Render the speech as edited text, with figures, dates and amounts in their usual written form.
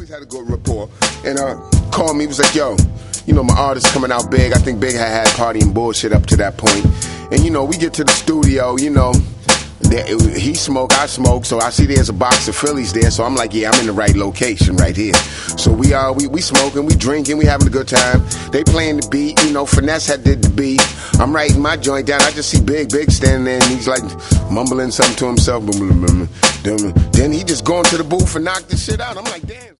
always had a good rapport. And called me, he was like, yo, you know, my artist coming out big. I think Big had party and bullshit up to that point. And, you know, we get to the studio, you know, he smoke, I smoke, so I see there's a box of Phillies there, so I'm like, yeah, I'm in the right location right here. So we smoking, we drinking, we having a good time. They playing the beat, you know, Finesse had did the beat. I'm writing my joint down, I just see Big standing there, and he's like mumbling something to himself. Then he just going to the booth and knocked the shit out. I'm like, damn.